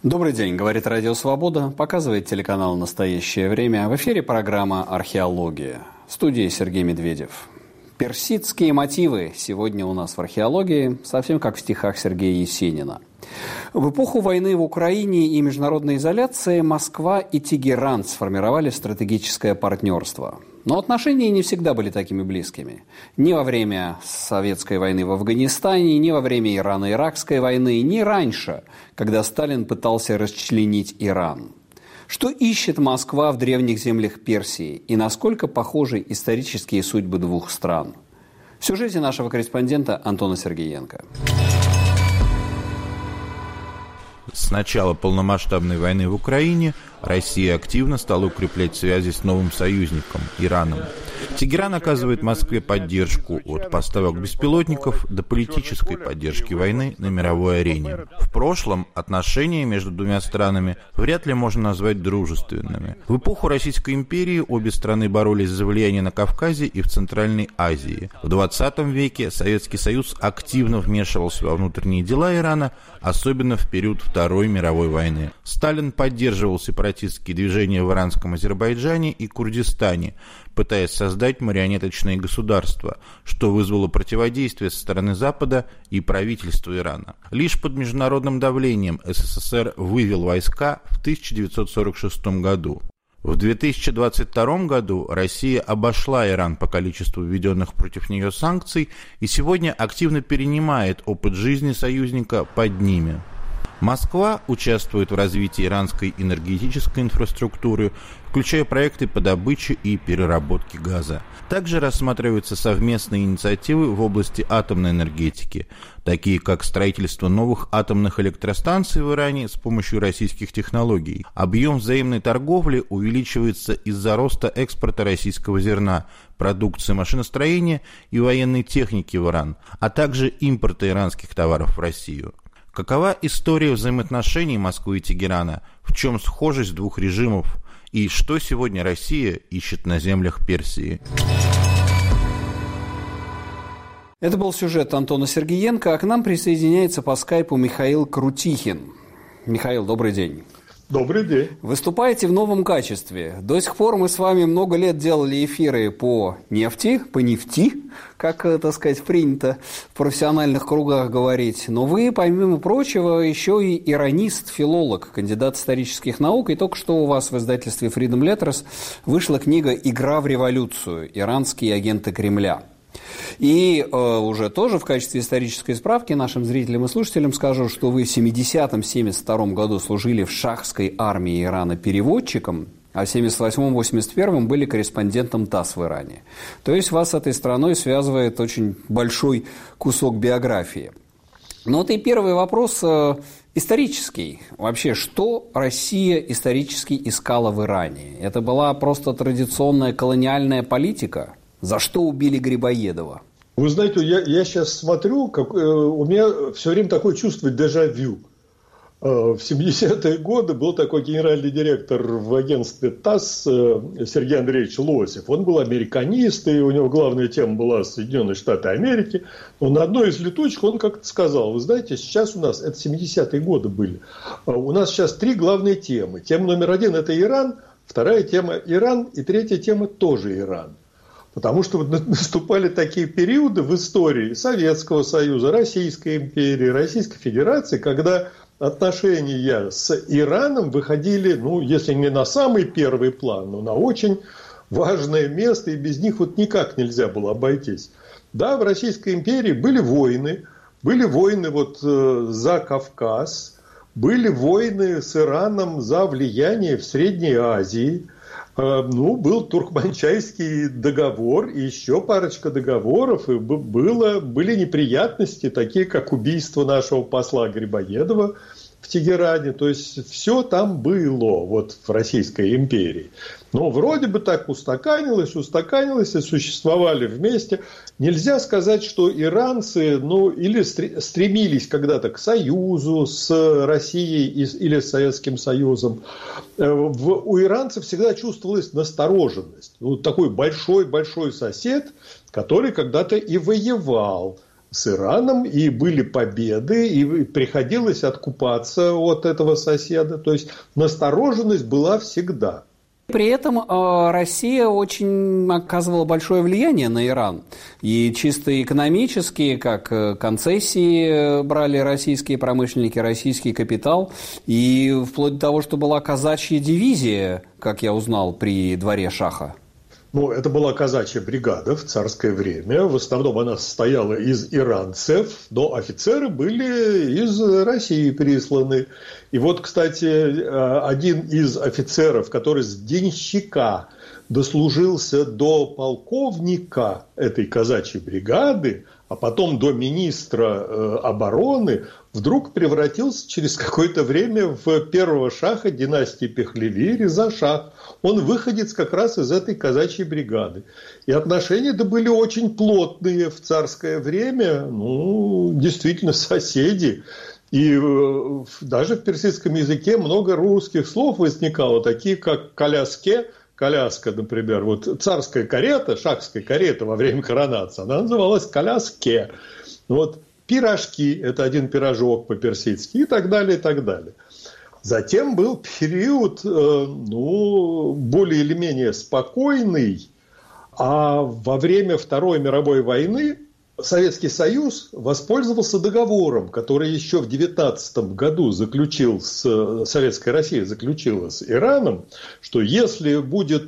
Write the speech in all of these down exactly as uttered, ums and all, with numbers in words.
Добрый день, говорит Радио Свобода, показывает телеканал «Настоящее время». В эфире программа «Археология». В студии Сергей Медведев. Персидские мотивы сегодня у нас в археологии, совсем как в стихах Сергея Есенина. В эпоху войны в Украине и международной изоляции Москва и Тегеран сформировали стратегическое партнерство. Но отношения не всегда были такими близкими. Ни во время советской войны в Афганистане, ни во время Ирано-Иракской войны, ни раньше, когда Сталин пытался расчленить Иран. Что ищет Москва в древних землях Персии и насколько похожи исторические судьбы двух стран? В сюжете нашего корреспондента Антона Сергеенко. С начала полномасштабной войны в Украине Россия активно стала укреплять связи с новым союзником – Ираном. Тегеран оказывает Москве поддержку от поставок беспилотников до политической поддержки войны на мировой арене. В прошлом отношения между двумя странами вряд ли можно назвать дружественными. В эпоху Российской империи обе страны боролись за влияние на Кавказе и в Центральной Азии. В двадцатом веке Советский Союз активно вмешивался во внутренние дела Ирана, особенно в период Второй мировой войны. Сталин поддерживал сепаратистские движения в иранском Азербайджане и Курдистане, пытаясь создать марионеточные государства, что вызвало противодействие со стороны Запада и правительства Ирана. Лишь под международным давлением СССР вывел войска в тысяча девятьсот сорок шестом году. В две тысячи двадцать втором году Россия обошла Иран по количеству введенных против нее санкций и сегодня активно перенимает опыт жизни союзника под ними. Москва участвует в развитии иранской энергетической инфраструктуры, включая проекты по добыче и переработке газа. Также рассматриваются совместные инициативы в области атомной энергетики, такие как строительство новых атомных электростанций в Иране с помощью российских технологий. Объем взаимной торговли увеличивается из-за роста экспорта российского зерна, продукции машиностроения и военной техники в Иран, а также импорта иранских товаров в Россию. Какова история взаимоотношений Москвы и Тегерана? В чем схожесть двух режимов? И что сегодня Россия ищет на землях Персии? Это был сюжет Антона Сергеенко, а к нам присоединяется по скайпу Михаил Крутихин. Михаил, добрый день. Добрый день. Выступаете в новом качестве. До сих пор мы с вами много лет делали эфиры по нефти, по нефти, как, так сказать, принято в профессиональных кругах говорить. Но вы, помимо прочего, еще и иранист, филолог, кандидат исторических наук. И только что у вас в издательстве Freedom Letters вышла книга «Игра в революцию. Иранские агенты Кремля». И э, уже тоже в качестве исторической справки нашим зрителям и слушателям скажу, что вы в семидесятом — семьдесят втором году служили в шахской армии Ирана переводчиком, а в семьдесят восьмом — восемьдесят первом были корреспондентом ТАСС в Иране. То есть вас с этой страной связывает очень большой кусок биографии. Ну вот и первый вопрос э, исторический. Вообще, что Россия исторически искала в Иране? Это была просто традиционная колониальная политика? За что убили Грибоедова? Вы знаете, я, я сейчас смотрю, как, э, у меня все время такое чувство дежавю. Э, в семидесятые годы был такой генеральный директор в агентстве ТАСС э, Сергей Андреевич Лосев. Он был американист, и у него главная тема была Соединенные Штаты Америки. Но на одной из летучек он как-то сказал: вы знаете, сейчас у нас, это семидесятые годы были, э, у нас сейчас три главные темы. Тема номер один – это Иран, вторая тема – Иран, и третья тема – тоже Иран. Потому что наступали такие периоды в истории Советского Союза, Российской империи, Российской Федерации, когда отношения с Ираном выходили, ну, если не на самый первый план, но на очень важное место, и без них вот никак нельзя было обойтись. Да, в Российской империи были войны, были войны вот э, за Кавказ, были войны с Ираном за влияние в Средней Азии. Ну, был Туркманчайский договор и еще парочка договоров, и было, были неприятности, такие как убийство нашего посла Грибоедова в Тегеране. То есть все там было вот в Российской империи. Но вроде бы так устаканилось, устаканилось и существовали вместе. Нельзя сказать, что иранцы, ну, или стремились когда-то к союзу с Россией или с Советским Союзом. В, у иранцев всегда чувствовалась настороженность. Вот такой большой-большой сосед, который когда-то и воевал с Ираном, и были победы, и приходилось откупаться от этого соседа. То есть настороженность была всегда. При этом э, Россия очень оказывала большое влияние на Иран. И чисто экономически, как э, концессии брали российские промышленники, российский капитал. И вплоть до того, что была казачья дивизия, как я узнал, при дворе шаха. Ну, это была казачья бригада в царское время. В основном она состояла из иранцев, но офицеры были из России присланы. И вот, кстати, один из офицеров, который с денщика дослужился до полковника этой казачьей бригады, а потом до министра обороны, вдруг превратился через какое-то время в первого шаха династии Пехлеви, Реза Шах. Он выходец как раз из этой казачьей бригады. И отношения-то были очень плотные в царское время, ну, действительно, соседи. И даже в персидском языке много русских слов возникало, такие как «коляске», коляска, например, вот царская карета, шахская карета во время коронации, она называлась «коляске». Вот пирожки, это один пирожок по-персидски, и так далее, и так далее. Затем был период, ну, более или менее спокойный, а во время Второй мировой войны Советский Союз воспользовался договором, который еще в девятнадцатом году заключил с, Советская Россия заключила с Ираном, что если будет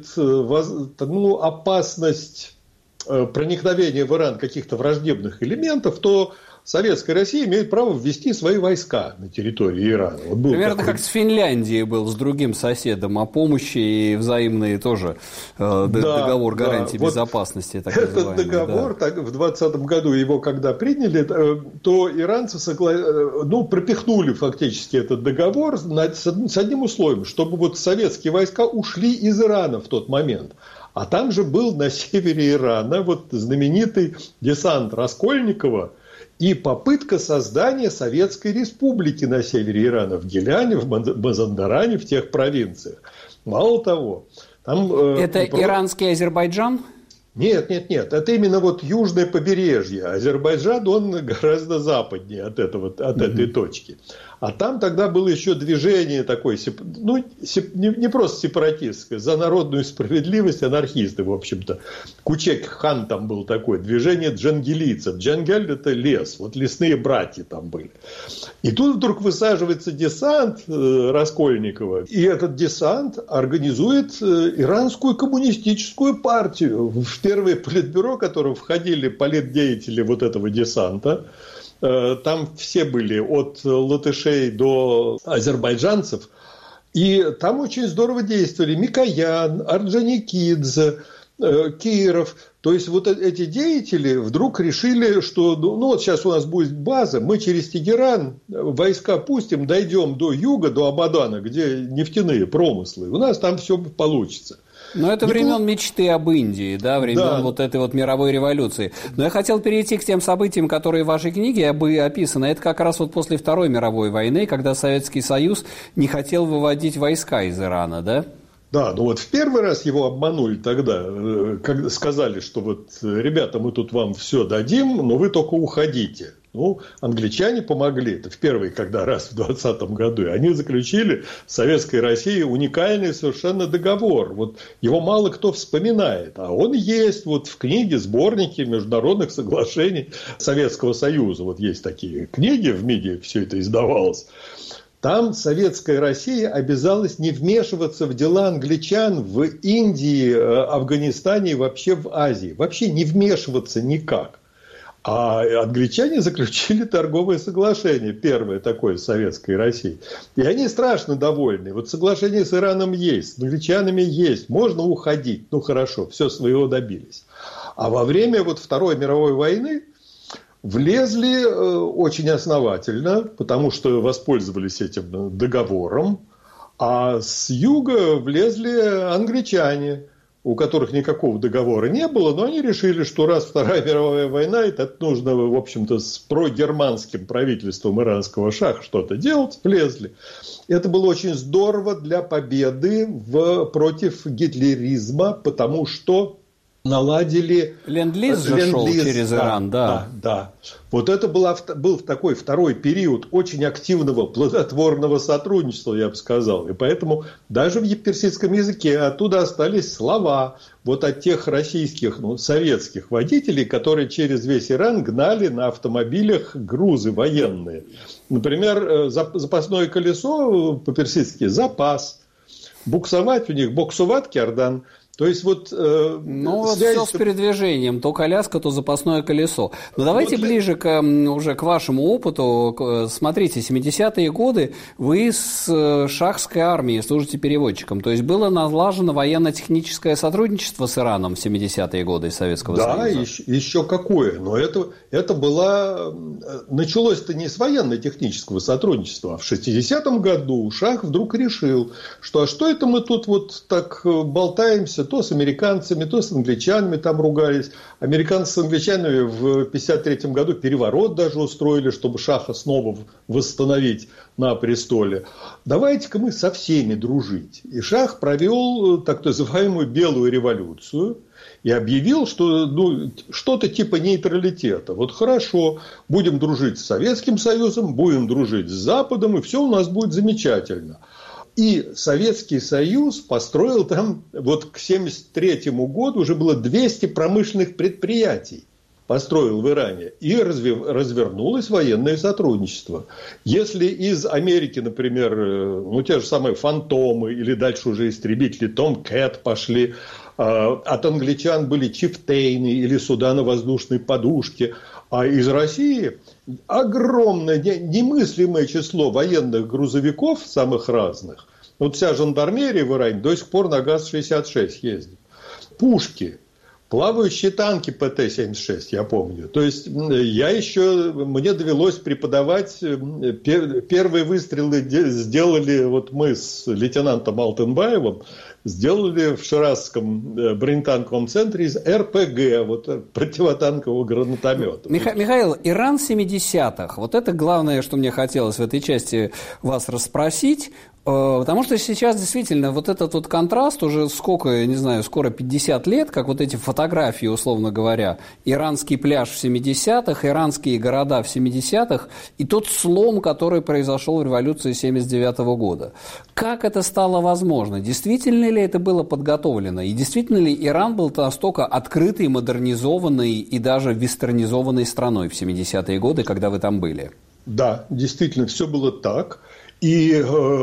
ну, опасность проникновения в Иран каких-то враждебных элементов, то Советская Россия имеет право ввести свои войска на территории Ирана. Вот примерно такой... как с Финляндией был, с другим соседом о помощи и взаимные тоже э, да, договор гарантии да. безопасности. Так этот договор, да. так, в двадцатом году его когда приняли, то иранцы согла... ну, пропихнули фактически этот договор с одним условием, чтобы вот советские войска ушли из Ирана в тот момент. А там же был на севере Ирана вот знаменитый десант Раскольникова, и попытка создания Советской Республики на севере Ирана, в Гиляне, в Мазандаране, в тех провинциях. Мало того, там... Это э, иранский Азербайджан? Нет, нет, нет. Это именно вот южное побережье. Азербайджан, он гораздо западнее от, этого, от mm-hmm. этой точки. А там тогда было еще движение такое, ну, не просто сепаратистское, за народную справедливость анархисты, в общем-то. Кучек-хан там был такое, движение джангелийцев. Джангель – это лес, вот лесные братья там были. И тут вдруг высаживается десант э, Раскольникова, и этот десант организует э, иранскую коммунистическую партию. В первое политбюро, в которое входили политдеятели вот этого десанта, там все были, от латышей до азербайджанцев. И там очень здорово действовали Микоян, Орджоникидзе, Киров. То есть вот эти деятели вдруг решили, что ну вот сейчас у нас будет база, мы через Тегеран войска пустим, дойдем до юга, до Абадана, где нефтяные промыслы. У нас там все получится. Но это времен мечты об Индии, да, времен да. вот этой вот мировой революции. Но я хотел перейти к тем событиям, которые в вашей книге описаны. Это как раз вот после Второй мировой войны, когда Советский Союз не хотел выводить войска из Ирана, да? Да, ну вот в первый раз его обманули тогда, когда сказали, что вот, ребята, мы тут вам все дадим, но вы только уходите. Ну, англичане помогли, это в первый когда раз в двадцатом году, и они заключили с Советской Россией уникальный совершенно договор. Вот его мало кто вспоминает, а он есть вот в книге, сборнике международных соглашений Советского Союза. Вот есть такие книги, в МИДе все это издавалось. Там Советская Россия обязалась не вмешиваться в дела англичан в Индии, Афганистане и вообще в Азии. Вообще не вмешиваться никак. А англичане заключили торговое соглашение, первое такое с Советской Россией. И они страшно довольны. Вот соглашение с Ираном есть, с англичанами есть, можно уходить. Ну хорошо, все своего добились. А во время вот Второй мировой войны влезли очень основательно, потому что воспользовались этим договором, а с юга влезли англичане, у которых никакого договора не было, но они решили, что раз Вторая мировая война, это нужно, в общем-то, с прогерманским правительством иранского шаха что-то делать, влезли. Это было очень здорово для победы в, против гитлеризма, потому что наладили... Ленд-лиз же ленд-лиз, шел через да, Иран, да. Да, да. Вот это была, был такой второй период очень активного, плодотворного сотрудничества, я бы сказал. И поэтому даже в персидском языке оттуда остались слова вот от тех российских, ну, советских водителей, которые через весь Иран гнали на автомобилях грузы военные. Например, запасное колесо по-персидски «запас». Буксовать у них, боксуват киардан. То есть вот... Э, ну, вот все с передвижением, то коляска, то запасное колесо. Но давайте вот ближе к, уже к вашему опыту. Смотрите, семидесятые годы вы с шахской армией служите переводчиком. То есть было налажено военно-техническое сотрудничество с Ираном в семидесятые годы Советского да, Союза? Да, еще, еще какое. Но это, это было... Началось-то не с военно-технического сотрудничества. А в шестидесятом году Шах вдруг решил, что а что это мы тут вот так болтаемся, то с американцами, то с англичанами там ругались. Американцы с англичанами в пятьдесят третьем году переворот даже устроили, чтобы Шаха снова восстановить на престоле. Давайте-ка мы со всеми дружить. И Шах провел так называемую Белую революцию и объявил, что ну, что-то типа нейтралитета. Вот хорошо, будем дружить с Советским Союзом, будем дружить с Западом, и все у нас будет замечательно. И Советский Союз построил там, вот к семьдесят третьему году уже было двести промышленных предприятий, построил в Иране, и развернулось военное сотрудничество. Если из Америки, например, ну, те же самые «Фантомы» или дальше уже истребители «Том-Кэт» пошли, от англичан были «Чифтейны» или суда на воздушной подушке, а из России огромное, немыслимое число военных грузовиков самых разных. Вот вся жандармерия в Иране до сих пор на ГАЗ шестьдесят шесть ездит. Пушки, плавающие танки Пэ Тэ семьдесят шесть, я помню. То есть я еще, мне довелось преподавать, первые выстрелы сделали вот мы с лейтенантом Алтынбаевым, сделали в Ширазском бронетанковом центре из Эр Пэ Гэ, вот, противотанкового гранатомета. Миха- Михаил, Иран семидесятых, вот это главное, что мне хотелось в этой части вас расспросить, потому что сейчас действительно вот этот вот контраст уже сколько, я не знаю, скоро пятьдесят лет, как вот эти фотографии, условно говоря, иранский пляж в семидесятых, иранские города в семидесятых и тот слом, который произошел в революции семьдесят девятого года. Как это стало возможно? Действительно ли это было подготовлено? И действительно ли Иран был настолько открытой, модернизованной и даже вестернизованной страной в семидесятые годы, когда вы там были? Да, действительно, все было так. И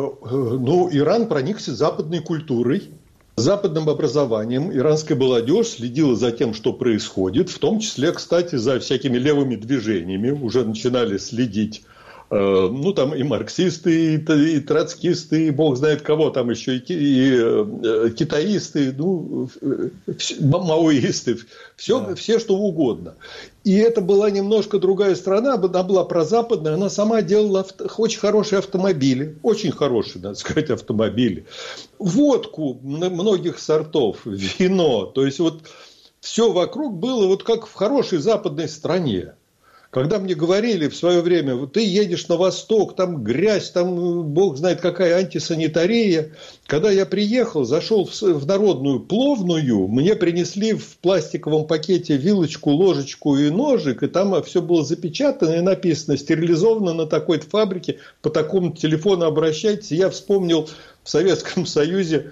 ну, Иран проникся западной культурой, западным образованием. Иранская молодежь следила за тем, что происходит, в том числе, кстати, за всякими левыми движениями. Уже начинали следить, ну, там и марксисты, и, и троцкисты, и бог знает кого там еще, и, и китаисты, ну, маоисты, все, да. Все что угодно. И это была немножко другая страна, она была прозападная, она сама делала авто, очень хорошие автомобили, очень хорошие, надо сказать, автомобили, водку многих сортов, вино, то есть вот все вокруг было вот как в хорошей западной стране. Когда мне говорили в свое время, вот ты едешь на восток, там грязь, там бог знает какая антисанитария. Когда я приехал, зашел в народную пловную, мне принесли в пластиковом пакете вилочку, ложечку и ножик, и там все было запечатано и написано, стерилизовано на такой-то фабрике, по такому телефону обращайтесь. Я вспомнил в Советском Союзе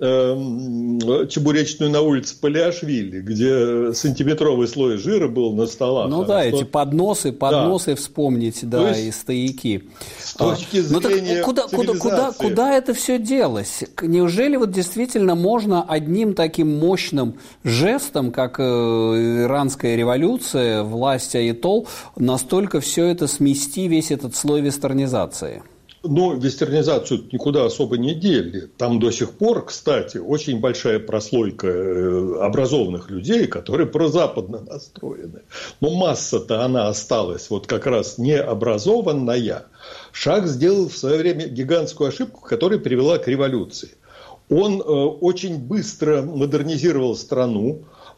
чебуречную на улице Палиашвили, где сантиметровый слой жира был на столах. Ну да, а эти подносы, подносы да. вспомнить, да, и стояки. С точки зрения ну, куда, куда, куда, куда это все делось? Неужели вот действительно можно одним таким мощным жестом, как иранская революция, власть Аятол, настолько все это смести, весь этот слой вестернизации? Но вестернизацию никуда особо не дели. Там до сих пор, кстати, очень большая прослойка образованных людей, которые прозападно настроены. Но масса-то она осталась вот как раз необразованная. Шах сделал в свое время гигантскую ошибку, которая привела к революции. Он очень быстро модернизировал страну.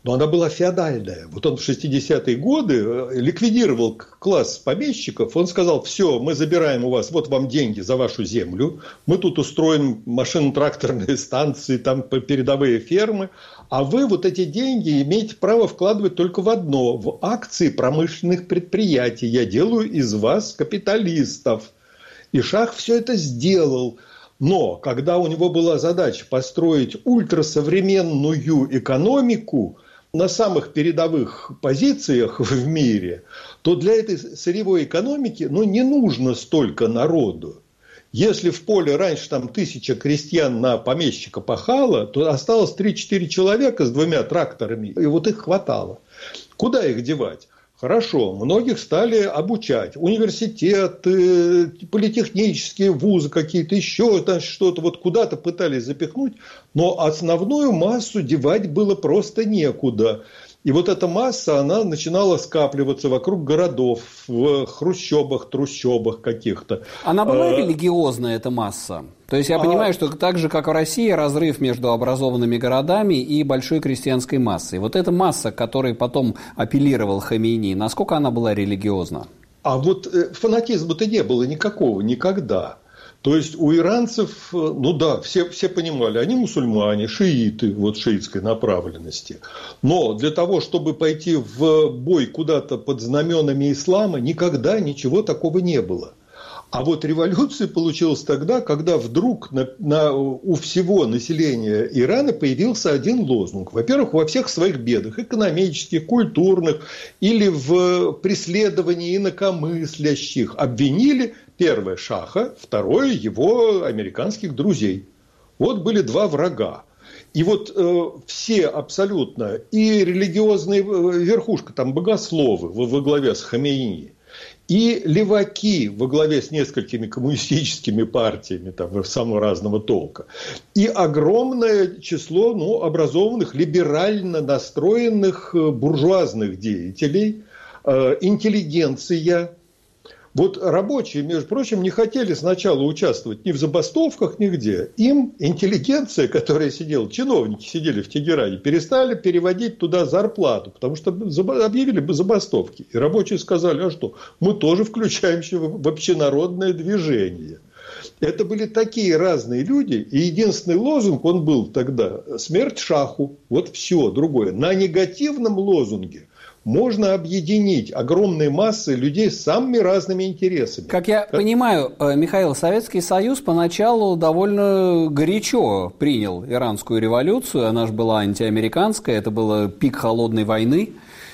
но она была феодальная. Вот он в шестидесятые годы ликвидировал класс помещиков, он сказал: все, мы забираем у вас, вот вам деньги за вашу землю, мы тут устроим машино-тракторные станции, там передовые фермы, а вы вот эти деньги имеете право вкладывать только в одно, в акции промышленных предприятий. Я делаю из вас капиталистов. И шах все это сделал. Но когда у него была задача построить ультрасовременную экономику на самых передовых позициях в мире, то для этой сырьевой экономики ну, не нужно столько народу. Если в поле раньше там тысяча крестьян на помещика пахало, то осталось три-четыре человека с двумя тракторами, и вот их хватало. Куда их девать? Хорошо, многих стали обучать. Университеты, политехнические вузы какие-то, еще там что-то, вот куда-то пытались запихнуть, но основную массу девать было просто некуда. И вот эта масса, она начинала скапливаться вокруг городов, в хрущобах, трущобах каких-то. Она была а... религиозная, эта масса? То есть я а... понимаю, что так же, как в России, разрыв между образованными городами и большой крестьянской массой. Вот эта масса, к которой потом апеллировал Хомейни, насколько она была религиозна? А вот фанатизма-то не было никакого, никогда. То есть у иранцев, ну да, все, все понимали, они мусульмане, шииты, вот шиитской направленности. Но для того, чтобы пойти в бой куда-то под знаменами ислама, никогда ничего такого не было. А вот революция получилась тогда, когда вдруг на, на, у всего населения Ирана появился один лозунг. Во-первых, во всех своих бедах, экономических, культурных или в преследовании инакомыслящих обвинили первое шаха, второе его американских друзей. Вот были два врага. И вот э, все абсолютно, и религиозная верхушка, там богословы во, во главе с Хомейни, и леваки во главе с несколькими коммунистическими партиями там, самого разного толка, и огромное число ну, образованных, либерально настроенных буржуазных деятелей, э, интеллигенция. Вот рабочие, между прочим, не хотели сначала участвовать ни в забастовках, нигде. Им интеллигенция, которая сидела, чиновники сидели в Тегеране, перестали переводить туда зарплату, потому что объявили забастовки. И рабочие сказали: а что, мы тоже включаемся в общенародное движение. Это были такие разные люди, и единственный лозунг, он был тогда: смерть шаху. Вот все, другое. На негативном лозунге можно объединить огромные массы людей с самыми разными интересами. Как я как... понимаю, Михаил, Советский Союз поначалу довольно горячо принял иранскую революцию. Она же была антиамериканская, это был пик холодной войны.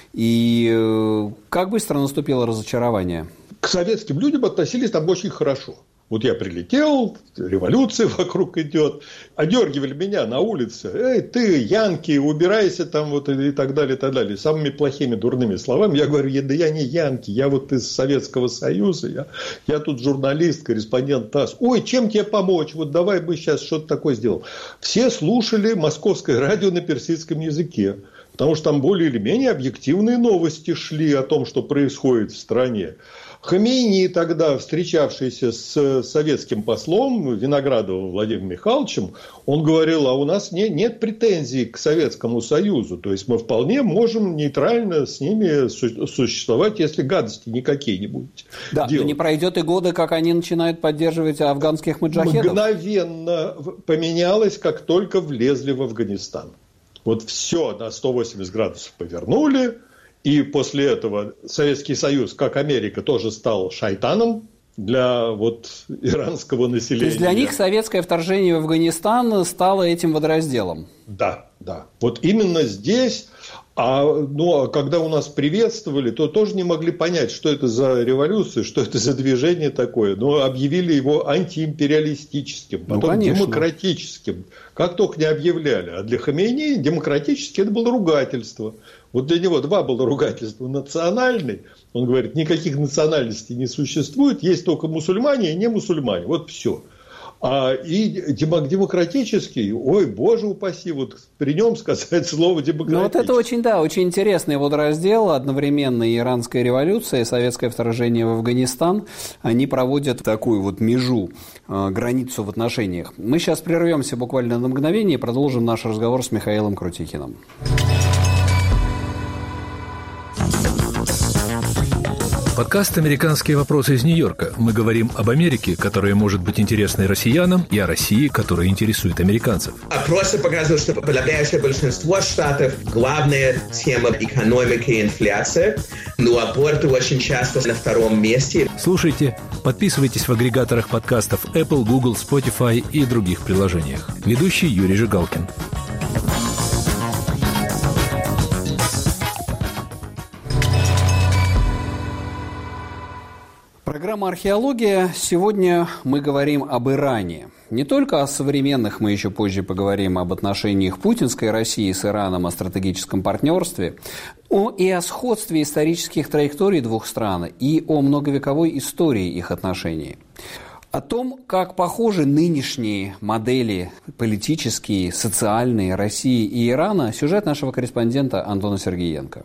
И как быстро наступило разочарование? К советским людям относились там очень хорошо. Вот я прилетел, революция вокруг идет, одергивали меня на улице: эй, ты, янки, убирайся там, вот, и так далее, и так далее. Самыми плохими, дурными словами. Я говорю: да я не янки, я вот из Советского Союза, я, я тут журналист, корреспондент ТАСС. Ой, чем тебе помочь? Вот давай бы сейчас что-то такое сделал. Все слушали московское радио на персидском языке, потому что там более или менее объективные новости шли о том, что происходит в стране. Хомейни, тогда встречавшийся с советским послом Виноградовым Владимиром Михайловичем, он говорил: а у нас не, нет претензий к Советскому Союзу, то есть мы вполне можем нейтрально с ними существовать, если гадости никакие не будете да, делать. Да, не пройдет и года, как они начинают поддерживать афганских маджахедов. Мгновенно поменялось, как только влезли в Афганистан. Вот все на сто восемьдесят градусов повернули. И после этого Советский Союз, как Америка, тоже стал шайтаном для вот иранского населения. То есть для них советское вторжение в Афганистан стало этим водоразделом? Да, да. Вот именно здесь. А ну, когда у нас приветствовали, то тоже не могли понять, что это за революция, что это за движение такое. Но объявили его антиимпериалистическим, потом ну, демократическим. Как только не объявляли. А для Хомейни демократически это было ругательство. Вот для него два было ругательства. Национальный, он говорит, никаких национальностей не существует, есть только мусульмане и не мусульмане. Вот все. А и демократический, ой, боже упаси, вот при нем сказать слово демократический. Ну вот это очень, да, очень интересный водораздел. Одновременно и иранская революция, и советское вторжение в Афганистан, они проводят такую вот межу, границу в отношениях. Мы сейчас прервемся буквально на мгновение и продолжим наш разговор с Михаилом Крутихиным. Подкаст «Американские вопросы» из Нью-Йорка. Мы говорим об Америке, которая может быть интересной россиянам, и о России, которая интересует американцев. Опросы показывают, что подавляющее большинство штатов главная тема экономики и инфляция, но аборты очень часто на втором месте. Слушайте, подписывайтесь в агрегаторах подкастов Apple, Google, Spotify и других приложениях. Ведущий Юрий Жигалкин. Программа «Археология». Сегодня мы говорим об Иране. Не только о современных, мы еще позже поговорим об отношениях путинской России с Ираном, о стратегическом партнерстве, но и о сходстве исторических траекторий двух стран, и о многовековой истории их отношений. О том, как похожи нынешние модели политические, социальные России и Ирана, сюжет нашего корреспондента Антона Сергеенко.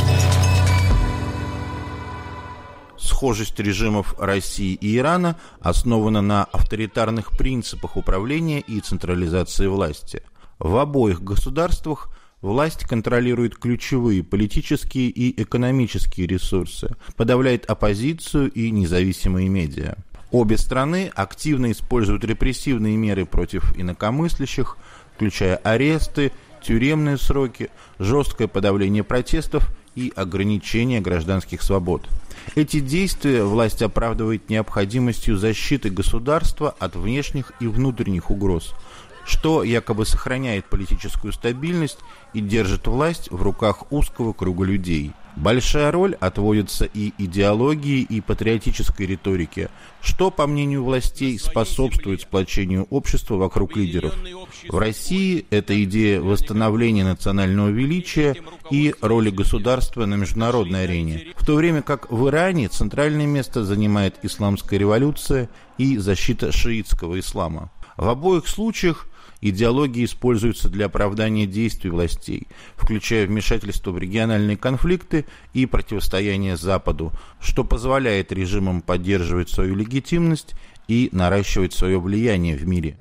Схожесть режимов России и Ирана основана на авторитарных принципах управления и централизации власти. В обоих государствах власть контролирует ключевые политические и экономические ресурсы, подавляет оппозицию и независимые медиа. Обе страны активно используют репрессивные меры против инакомыслящих, включая аресты, тюремные сроки, жесткое подавление протестов и ограничение гражданских свобод. Эти действия власть оправдывает необходимостью защиты государства от внешних и внутренних угроз, что якобы сохраняет политическую стабильность и держит власть в руках узкого круга людей. Большая роль отводится и идеологии, и патриотической риторике, что, по мнению властей, способствует сплочению общества вокруг лидеров. В России это идея восстановления национального величия и роли государства на международной арене, в то время как в Иране центральное место занимает исламская революция и защита шиитского ислама. В обоих случаях идеологии используются для оправдания действий властей, включая вмешательство в региональные конфликты и противостояние Западу, что позволяет режимам поддерживать свою легитимность и наращивать свое влияние в мире.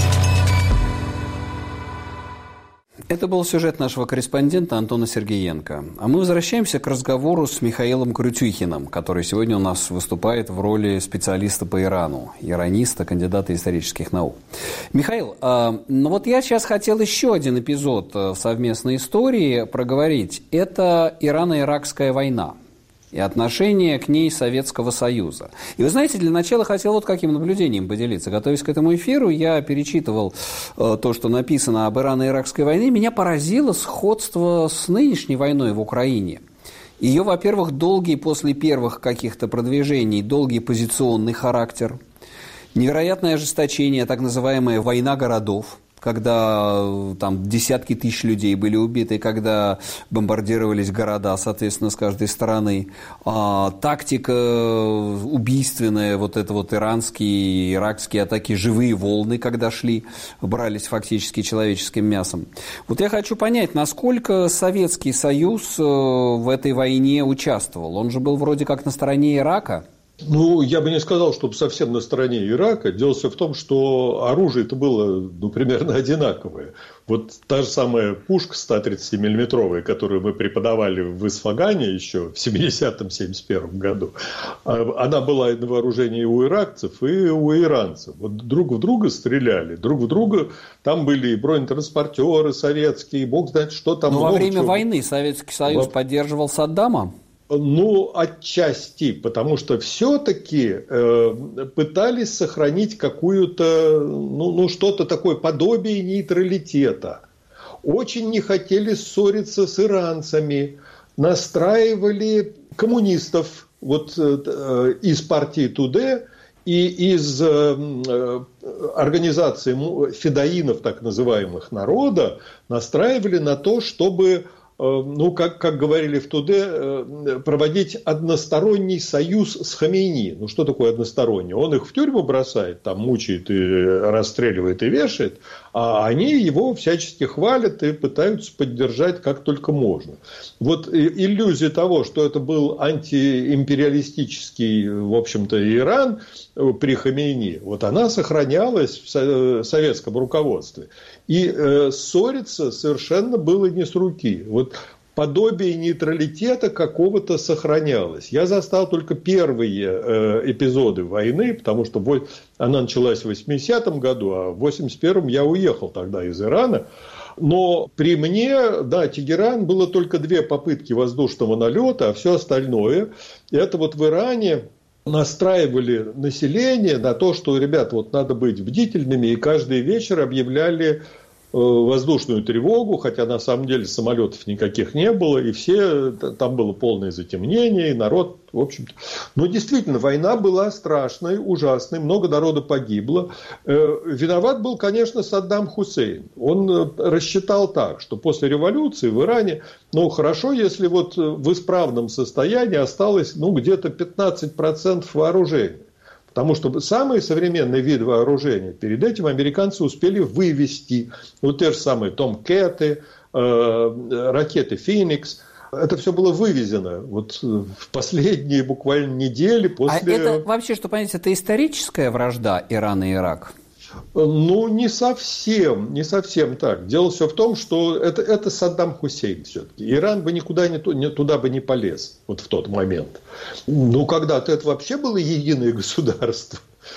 Это был сюжет нашего корреспондента Антона Сергеенко. А мы возвращаемся к разговору с Михаилом Крутюхиным, который сегодня у нас выступает в роли специалиста по Ирану, ираниста, кандидата исторических наук. Михаил, ну вот я сейчас хотел еще один эпизод совместной истории проговорить. Это Ирано-Иракская война и отношение к ней Советского Союза. И вы знаете, для начала хотел вот каким наблюдением поделиться. Готовясь к этому эфиру, я перечитывал э, то, что написано об Ирано-Иракской войне. Меня поразило сходство с нынешней войной в Украине. Ее, во-первых, долгий после первых каких-то продвижений, долгий позиционный характер, невероятное ожесточение, так называемая «война городов», когда там десятки тысяч людей были убиты, когда бомбардировались города, соответственно, с каждой стороны. А, тактика убийственная, вот это вот иранские, иракские атаки, живые волны, когда шли, брались фактически человеческим мясом. Вот я хочу понять, насколько Советский Союз в этой войне участвовал? Он же был вроде как на стороне Ирака. Ну, я бы не сказал, чтобы совсем на стороне Ирака. Дело все в том, что оружие-то было, ну, примерно одинаковое. Вот та же самая пушка сто тридцать миллиметровая, которую мы преподавали в Исфагане еще в семидесятом — семьдесят первом году, она была на вооружении у иракцев и у иранцев. Вот друг в друга стреляли, друг в друга. Там были и бронетранспортеры советские, бог знает, что там. Но во время чего. войны Советский Союз вот. поддерживал Саддама? Ну, отчасти, потому что все-таки э, пытались сохранить какую-то, ну, ну, что-то такое подобие нейтралитета. Очень не хотели ссориться с иранцами, настраивали коммунистов вот, э, из партии Туде и из э, организации федоинов, так называемых, народа, настраивали на то, чтобы... ну, как, как говорили в Туде, проводить односторонний союз с Хамейни. Ну, что такое односторонний? Он их в тюрьму бросает, там мучает и расстреливает и вешает, а они его всячески хвалят и пытаются поддержать как только можно. Вот иллюзия того, что это был антиимпериалистический, в общем-то, Иран при Хамейни, вот она сохранялась в советском руководстве. И э, ссориться совершенно было не с руки. Вот подобие нейтралитета какого-то сохранялось. Я застал только первые э, эпизоды войны, потому что бой, она началась в восьмидесятом году, а в восемьдесят первом я уехал тогда из Ирана. Но при мне, да, Тегеран, было только две попытки воздушного налета, а все остальное, это вот в Иране настраивали население на то, что, ребята, вот надо быть бдительными, и каждый вечер объявляли воздушную тревогу, хотя на самом деле самолетов никаких не было, и все, там было полное затемнение, и народ, в общем-то... Но действительно, война была страшной, ужасной, много народа погибло. Виноват был, конечно, Саддам Хусейн. Он рассчитал так, что после революции в Иране, ну, хорошо, если вот в исправном состоянии осталось, ну, где-то пятнадцать процентов вооружения. Потому что самые современные виды вооружения перед этим американцы успели вывести. Вот те же самые Томкеты, э, ракеты «Феникс». Это все было вывезено вот в последние буквально недели после... А это вообще, что понять, это историческая вражда Ирана и Ирака? Ну, не совсем, не совсем так. Дело все в том, что это, это Саддам Хусейн все-таки. Иран бы никуда не, не, туда бы не полез вот в тот момент. Ну, когда-то это вообще было единое государство.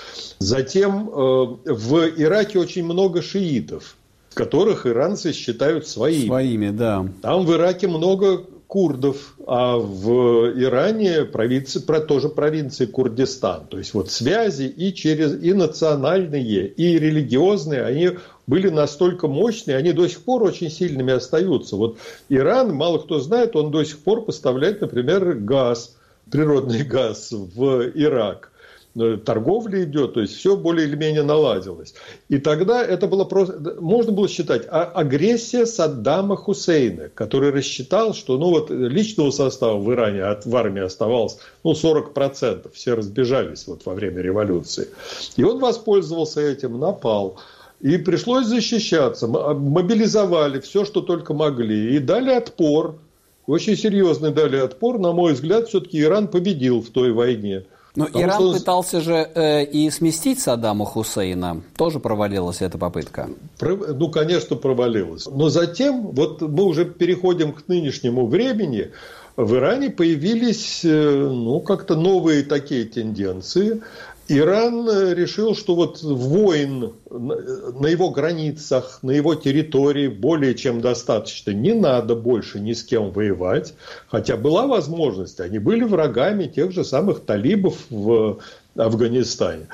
Затем э, в Ираке очень много шиитов, которых иранцы считают своими. Своими, да. Там в Ираке много курдов, а в Иране провинции, тоже провинции Курдистан. То есть вот связи и, через, и национальные, и религиозные, они были настолько мощные, они до сих пор очень сильными остаются. Вот Иран, мало кто знает, он до сих пор поставляет, например, газ, природный газ в Ирак. Торговля идет, то есть все более или менее наладилось. И тогда это было просто, можно было считать, а, агрессия Саддама Хусейна, который рассчитал, что ну, вот, личного состава в Иране, в армии оставалось ну, сорок процентов, все разбежались вот, во время революции. И он воспользовался этим, напал. И пришлось защищаться, мобилизовали все, что только могли, и дали отпор, очень серьезный дали отпор. На мой взгляд, все-таки Иран победил в той войне. Но Потому Иран что... пытался же э, и сместить Саддама Хусейна. Тоже провалилась эта попытка. Про... Ну, конечно, провалилась. Но затем, вот мы уже переходим к нынешнему времени, в Иране появились, ну, как-то новые такие тенденции. Иран решил, что вот войн на его границах, на его территории более чем достаточно. Не надо больше ни с кем воевать. Хотя была возможность. Они были врагами тех же самых талибов в Афганистане.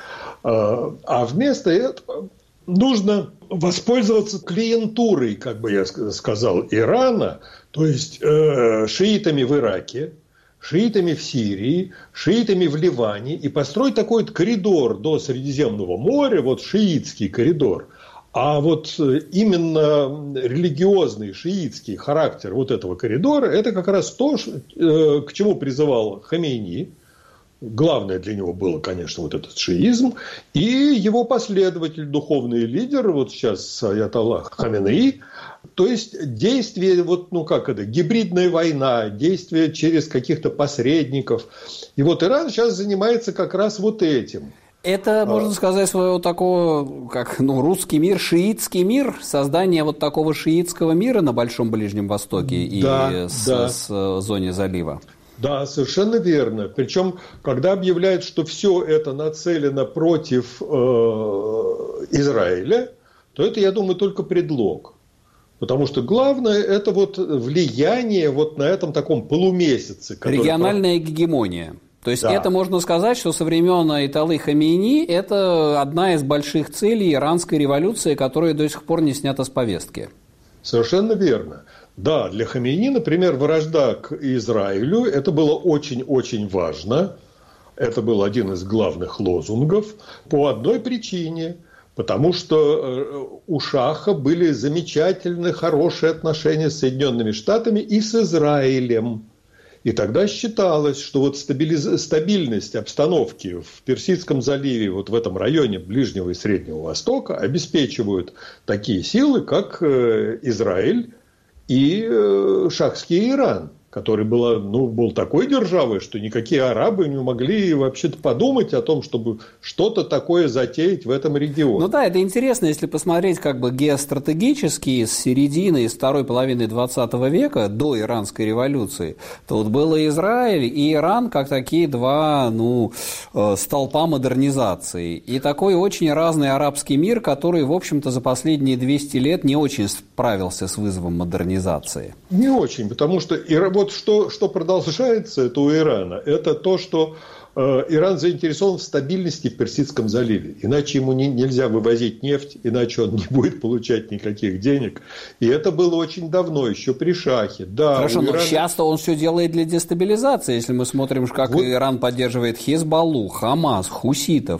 А вместо этого нужно воспользоваться клиентурой, как бы я сказал, Ирана, то есть шиитами в Ираке, шиитами в Сирии, шиитами в Ливане, и построить такой вот коридор до Средиземного моря, вот шиитский коридор. А вот именно религиозный шиитский характер вот этого коридора, это как раз то, к чему призывал Хамейни. Главное для него было, конечно, вот этот шиизм. И его последователь, духовный лидер, вот сейчас аятолла Хаменеи. То есть действие, вот, ну как это, гибридная война, действие через каких-то посредников. И вот Иран сейчас занимается как раз вот этим. Это, можно сказать, своего такого, как ну, русский мир, шиитский мир, создание вот такого шиитского мира на Большом Ближнем Востоке да, и с, да. с, с зоне залива. Да, совершенно верно. Причем, когда объявляют, что все это нацелено против э, Израиля, то это, я думаю, только предлог. Потому что главное – это вот влияние вот на этом таком полумесяце. Региональная гегемония. То есть, да. Это можно сказать, что со времен Аятоллы Хамейни это одна из больших целей иранской революции, которая до сих пор не снята с повестки. Совершенно верно. Да, для Хамейни, например, вражда к Израилю, это было очень-очень важно. Это был один из главных лозунгов по одной причине. Потому что у Шаха были замечательные, хорошие отношения с Соединенными Штатами и с Израилем. И тогда считалось, что вот стабилиз... стабильность обстановки в Персидском заливе, вот в этом районе Ближнего и Среднего Востока, обеспечивают такие силы, как Израиль и шахский Иран. который была, ну, был такой державой, что никакие арабы не могли вообще-то подумать о том, чтобы что-то такое затеять в этом регионе. Ну да, это интересно, если посмотреть как бы геостратегически с середины, с второй половины двадцатого века до Иранской революции, то вот было Израиль и Иран как такие два, ну, столпа модернизации. И такой очень разный арабский мир, который, в общем-то, за последние двести лет не очень справился с вызовом модернизации. Не очень, потому что вот что, что продолжается это у Ирана, это то, что э, Иран заинтересован в стабильности в Персидском заливе. Иначе ему не, нельзя вывозить нефть, иначе он не будет получать никаких денег. И это было очень давно, еще при Шахе. Да, Хорошо, Ирана... но часто он все делает для дестабилизации, если мы смотрим, как вот. Иран поддерживает Хизбаллу, Хамас, хуситов.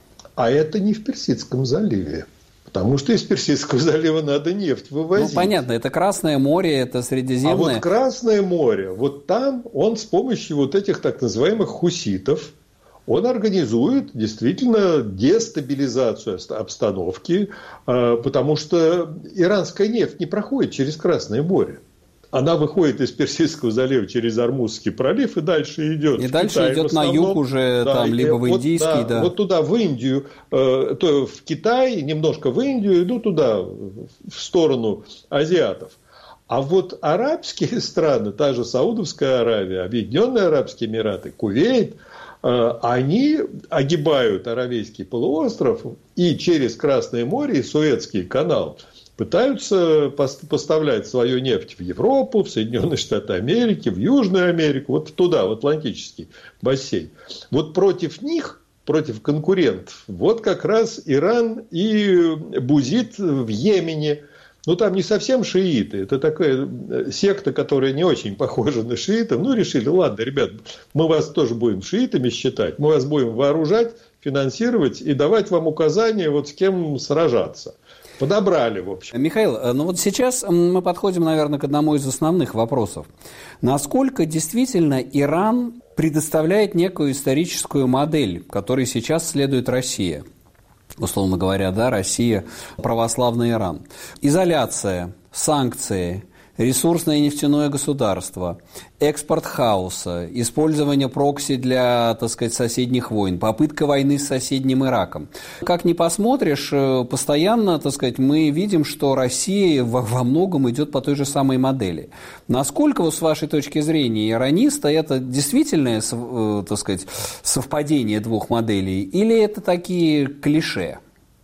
А это не в Персидском заливе. Потому что из Персидского залива надо нефть вывозить. Ну, понятно, это Красное море, это Средиземное. А вот Красное море, вот там он с помощью вот этих так называемых хуситов, он организует действительно дестабилизацию обстановки, потому что иранская нефть не проходит через Красное море. Она выходит из Персидского залива через Армузский пролив и дальше идет. И дальше Китай, идет на юг уже, да, там, либо в Индийский. Вот, да, да. вот туда, в Индию, э, то в Китай, немножко в Индию, иду туда, в сторону азиатов. А вот арабские страны, та же Саудовская Аравия, Объединенные Арабские Эмираты, Кувейт, э, они огибают Аравийский полуостров и через Красное море и Суэцкий канал пытаются поставлять свою нефть в Европу, в Соединенные Штаты Америки, в Южную Америку, вот туда, в Атлантический бассейн. Вот против них, против конкурентов, вот как раз Иран и бузит в Йемене. Ну, там не совсем шииты, это такая секта, которая не очень похожа на шиитов. Ну, решили, ладно, ребят, мы вас тоже будем шиитами считать, мы вас будем вооружать, финансировать и давать вам указания, вот с кем сражаться. Подобрали, в общем. Михаил, ну вот сейчас мы подходим, наверное, к одному из основных вопросов. Насколько действительно Иран предоставляет некую историческую модель, которой сейчас следует Россия? Условно говоря, да, Россия, православный Иран. Изоляция, санкции, ресурсное нефтяное государство, экспорт хаоса, использование прокси для, так сказать, соседних войн, попытка войны с соседним Ираком. Как ни посмотришь, постоянно, так сказать, мы видим, что Россия во, во многом идет по той же самой модели. Насколько, вот, с вашей точки зрения, ираниста, это действительное, так сказать, совпадение двух моделей или это такие клише?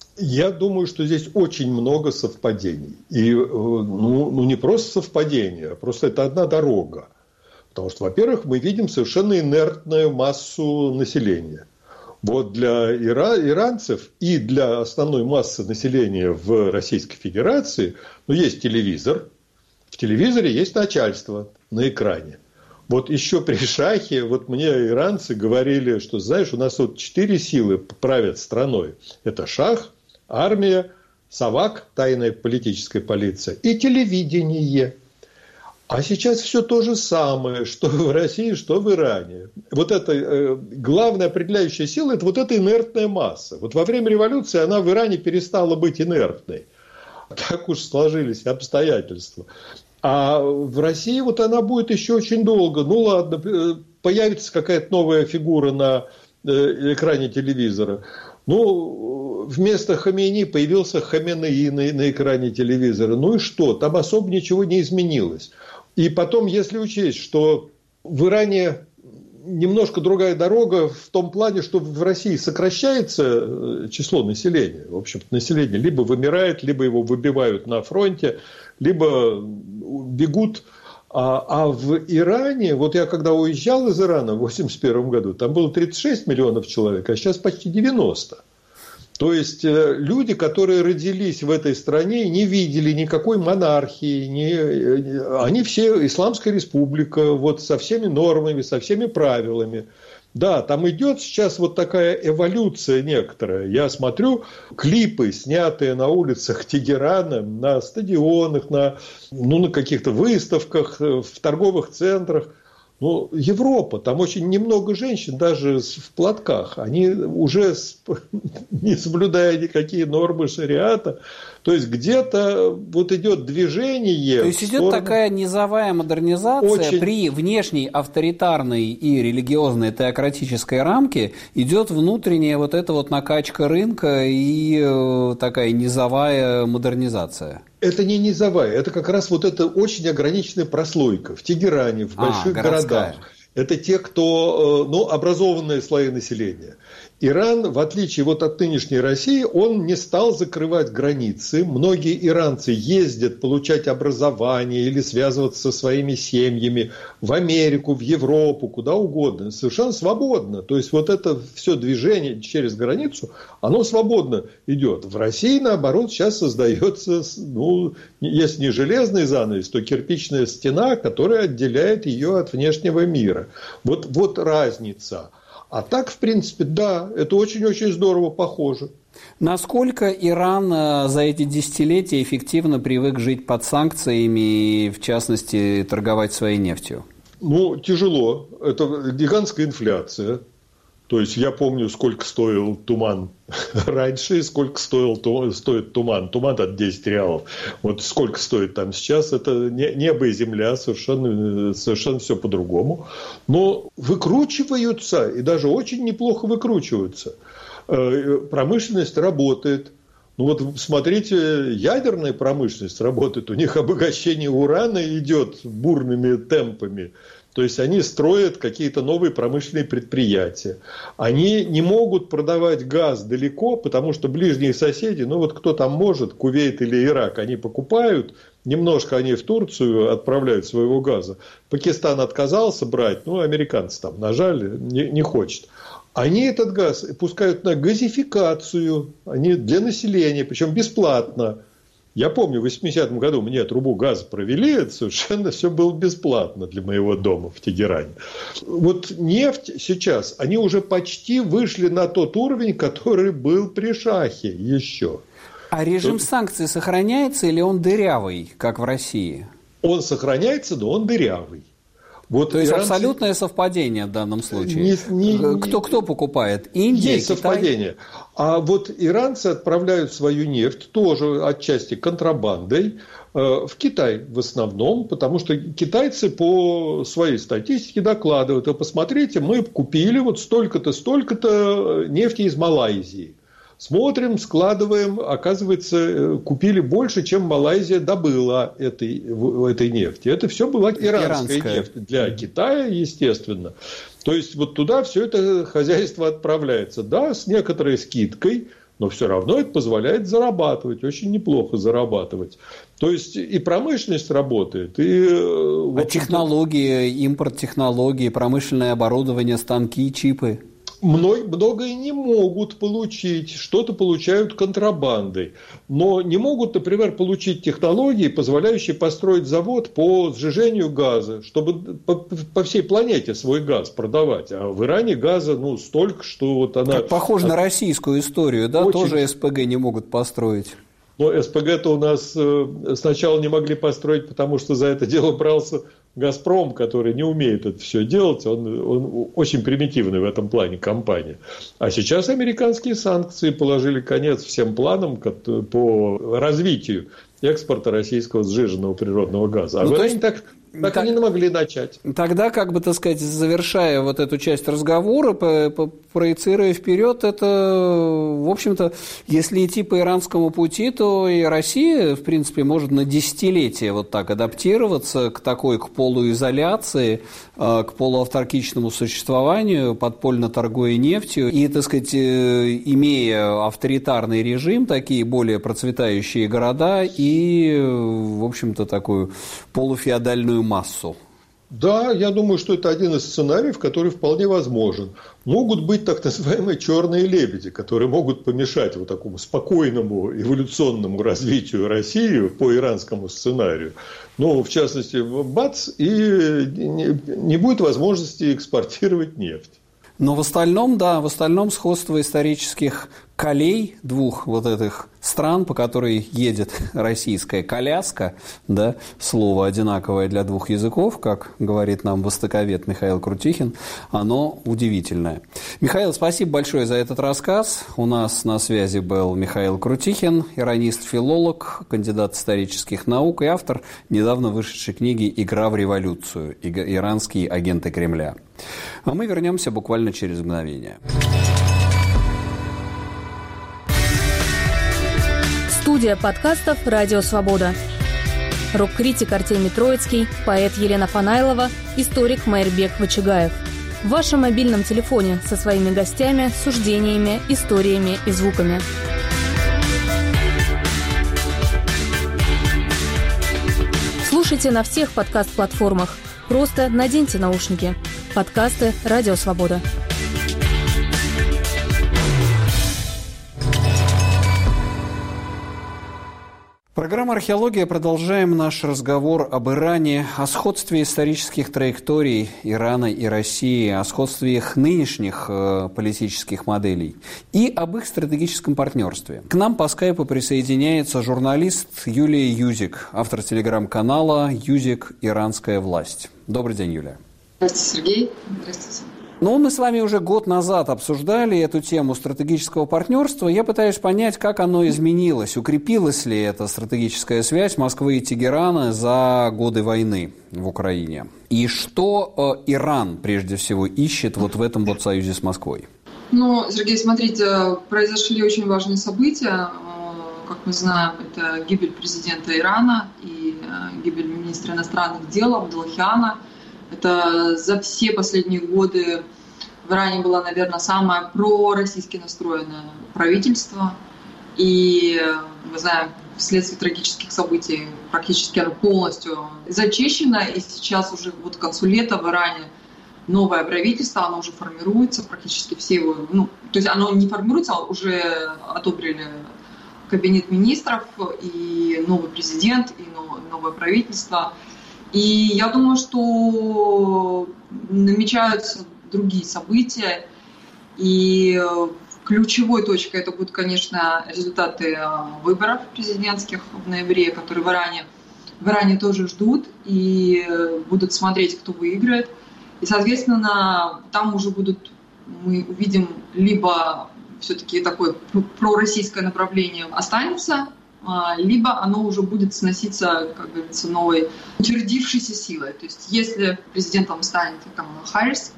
Я думаю, что здесь очень много совпадений. И ну, ну, не просто совпадения, а просто это одна дорога. Потому что, во-первых, мы видим совершенно инертную массу населения. Вот для ира- иранцев и для основной массы населения в Российской Федерации, ну, есть телевизор. В телевизоре есть начальство на экране. Вот еще при Шахе, вот мне иранцы говорили, что, знаешь, у нас вот четыре силы правят страной. Это Шах, армия, Савак, тайная политическая полиция, и телевидение. А сейчас все то же самое, что в России, что в Иране. Вот это э, главная определяющая сила – это вот эта инертная масса. Вот во время революции она в Иране перестала быть инертной. Так уж сложились обстоятельства. А в России вот она будет еще очень долго. Ну ладно, появится какая-то новая фигура на э, экране телевизора. Ну, вместо Хамейни появился Хаменеи на, на экране телевизора. Ну и что? Там особо ничего не изменилось. И потом, если учесть, что в Иране немножко другая дорога в том плане, что в России сокращается число населения. В общем-то, население либо вымирает, либо его выбивают на фронте, либо бегут. А, а в Иране, вот я когда уезжал из Ирана в восемьдесят первом году, там было тридцать шесть миллионов человек, а сейчас почти девяносто. То есть люди, которые родились в этой стране, не видели никакой монархии, не, они все Исламская республика, вот со всеми нормами, со всеми правилами. Да, там идет сейчас вот такая эволюция некоторая. Я смотрю клипы, снятые на улицах Тегерана, на стадионах, на, ну, на каких-то выставках, в торговых центрах. Ну, Европа, там очень немного женщин, даже в платках, они уже, не соблюдая никакие нормы шариата, то есть где-то вот идет движение. То есть идет сторону... такая низовая модернизация очень... при внешней авторитарной и религиозной теократической рамке, идет внутренняя вот эта вот накачка рынка и э, такая низовая модернизация. Это не низовая, это как раз вот эта очень ограниченная прослойка в Тегеране, в больших а, городах. Это те, кто, ну, образованные слои населения. Иран, в отличие вот от нынешней России, он не стал закрывать границы. Многие иранцы ездят получать образование или связываться со своими семьями в Америку, в Европу, куда угодно. Совершенно свободно. То есть вот это все движение через границу, оно свободно идет. В России, наоборот, сейчас создается, ну, если не железный занавес, то кирпичная стена, которая отделяет ее от внешнего мира. Вот, вот разница. А так, в принципе, да, это очень-очень здорово похоже. Насколько Иран за эти десятилетия эффективно привык жить под санкциями и, в частности, торговать своей нефтью? Ну, тяжело. Это гигантская инфляция. То есть, я помню, сколько стоил туман раньше и сколько стоил, стоит туман. Туман от десять реалов. Вот сколько стоит там сейчас, это небо и земля, совершенно, совершенно все по-другому. Но выкручиваются, и даже очень неплохо выкручиваются. Промышленность работает. Ну вот смотрите, ядерная промышленность работает. У них обогащение урана идет бурными темпами. То есть, они строят какие-то новые промышленные предприятия. Они не могут продавать газ далеко, потому что ближние соседи, ну вот кто там может, Кувейт или Ирак, они покупают, немножко они в Турцию отправляют своего газа. Пакистан отказался брать, ну, американцы там нажали, не, не хочет. Они этот газ пускают на газификацию, они для населения, причем бесплатно. Я помню, в восьмидесятом году мне трубу газа провели, это совершенно все было бесплатно для моего дома в Тегеране. Вот нефть сейчас, они уже почти вышли на тот уровень, который был при Шахе еще. А режим То... санкций сохраняется или он дырявый, как в России? Он сохраняется, но он дырявый. Вот То есть иранцы... абсолютное совпадение в данном случае. Не, не, кто, кто покупает? Индия, Есть Китай? совпадение. А вот иранцы отправляют свою нефть тоже отчасти контрабандой в Китай в основном, потому что китайцы по своей статистике докладывают: а посмотрите, мы купили вот столько-то, столько-то нефти из Малайзии. Смотрим, складываем, оказывается, купили больше, чем Малайзия добыла этой, этой нефти. Это все была иранская, иранская нефть для Китая, естественно. То есть, вот туда все это хозяйство отправляется. Да, с некоторой скидкой, но все равно это позволяет зарабатывать, очень неплохо зарабатывать. То есть, и промышленность работает, и... А технологии, импорт технологий, промышленное оборудование, станки, чипы? Многое не могут получить, что-то получают контрабандой, но не могут, например, получить технологии, позволяющие построить завод по сжижению газа, чтобы по, по всей планете свой газ продавать. А в Иране газа, ну, столько, что вот она... Как похоже на российскую историю, да, очень... тоже СПГ не могут построить. Но СПГ-то у нас сначала не могли построить, потому что за это дело брался «Газпром», который не умеет это все делать. Он, он очень примитивный в этом плане компания. А сейчас американские санкции положили конец всем планам по развитию экспорта российского сжиженного природного газа. А ну, в Иране так... Так, так они не могли начать. Тогда, как бы, так сказать, завершая вот эту часть разговора, по, по, проецируя вперед, это, в общем-то, если идти по иранскому пути, то и Россия, в принципе, может на десятилетия вот так адаптироваться к такой, к полуизоляции, к полуавтаркичному существованию, подпольно торгуя нефтью и, так сказать, имея авторитарный режим, такие более процветающие города и, в общем-то, такую полуфеодальную массу. Да, я думаю, что это один из сценариев, который вполне возможен. Могут быть так называемые черные лебеди, которые могут помешать вот такому спокойному эволюционному развитию России по иранскому сценарию. Ну, в частности, бац, и не будет возможности экспортировать нефть. Но в остальном, да, в остальном сходство исторических колей двух вот этих стран, по которой едет российская коляска, да, слово одинаковое для двух языков, как говорит нам востоковед Михаил Крутихин, оно удивительное. Михаил, спасибо большое за этот рассказ. У нас на связи был Михаил Крутихин, иранист-филолог, кандидат исторических наук и автор недавно вышедшей книги «Игра в революцию. Иранские агенты Кремля». А мы вернемся буквально через мгновение. Студия подкастов «Радио Свобода». Рок-критик Артемий Троицкий, поэт Елена Фанайлова, историк Майрбек Вачигаев. В вашем мобильном телефоне со своими гостями, суждениями, историями и звуками. Слушайте на всех подкаст-платформах. Просто наденьте наушники. Подкасты «Радио Свобода». Программа «Археология». Продолжаем наш разговор об Иране, о сходстве исторических траекторий Ирана и России, о сходстве их нынешних э, политических моделей и об их стратегическом партнерстве. К нам по скайпу присоединяется журналист Юлия Юзик, автор телеграм-канала «Юзик. Иранская власть». Добрый день, Юлия. Здравствуйте, Сергей. Здравствуйте. Ну, мы с вами уже год назад обсуждали эту тему стратегического партнерства. Я пытаюсь понять, как оно изменилось, укрепилась ли эта стратегическая связь Москвы и Тегерана за годы войны в Украине. И что э, Иран, прежде всего, ищет вот в этом вот союзе с Москвой? Ну, Сергей, смотрите, произошли очень важные события. Как мы знаем, это гибель президента Ирана и гибель министра иностранных дел Абдуллахиана. Это за все последние годы в Иране было, наверное, самое пророссийски настроенное правительство. И, мы знаем, вследствие трагических событий практически оно полностью зачищено. И сейчас уже вот к концу лета в Иране новое правительство, оно уже формируется, практически все его... Ну, то есть оно не формируется, а уже одобрили кабинет министров, и новый президент, и новое правительство. И я думаю, что намечаются другие события, и ключевой точкой это будут, конечно, результаты выборов президентских в ноябре, которые в Иране, в Иране тоже ждут, и будут смотреть, кто выиграет. И, соответственно, там уже будут, мы увидим, либо все-таки такое пророссийское направление останется, либо оно уже будет сноситься, как говорится, новой утвердившейся силой. То есть если президентом станет Камала Харрис,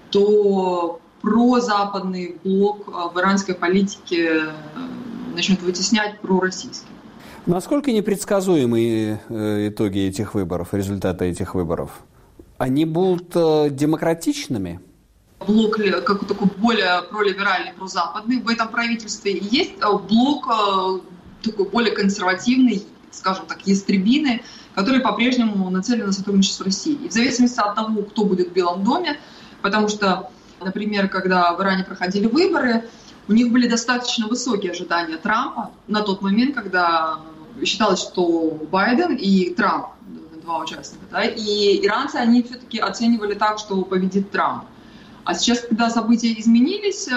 то прозападный блок в иранской политике начнет вытеснять пророссийский. Насколько непредсказуемы итоги этих выборов, результаты этих выборов? Они будут демократичными? Блок как такой более пролиберальный, прозападный в этом правительстве. И есть блок такой более консервативный, скажем так, ястребиный, который по-прежнему нацелен на сотрудничество с Россией. И в зависимости от того, кто будет в Белом доме, потому что, например, когда в Иране проходили выборы, у них были достаточно высокие ожидания Трампа на тот момент, когда считалось, что Байден и Трамп, два участника, да, и иранцы, они все-таки оценивали так, что победит Трамп. А сейчас, когда события изменились,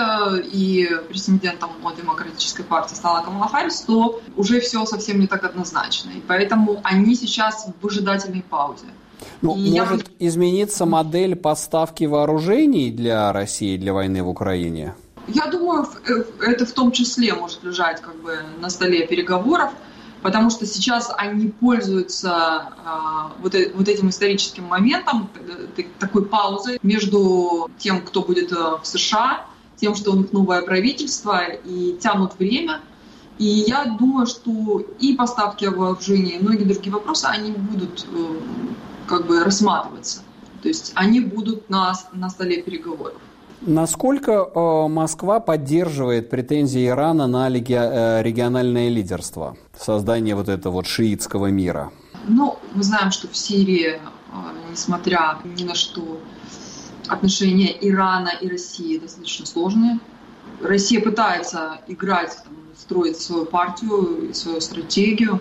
и президентом от Демократической партии стала Камала Харрис, то уже все совсем не так однозначно. И поэтому они сейчас в выжидательной паузе. Ну, может я... измениться модель поставки вооружений для России, для войны в Украине? Я думаю, это в том числе может лежать как бы на столе переговоров, потому что сейчас они пользуются э, вот, вот этим историческим моментом, э, такой паузой между тем, кто будет э, в США, тем, что у них новое правительство, и тянут время. И я думаю, что и поставки вооружений, и многие другие вопросы, они будут э, как бы рассматриваться. То есть они будут на, на столе переговоров. Насколько э, Москва поддерживает претензии Ирана на леги- э, региональное лидерство, создание вот этого вот шиитского мира? Ну, мы знаем, что в Сирии, э, несмотря ни на что, отношения Ирана и России достаточно сложные. Россия пытается играть, там, строить свою партию, свою стратегию,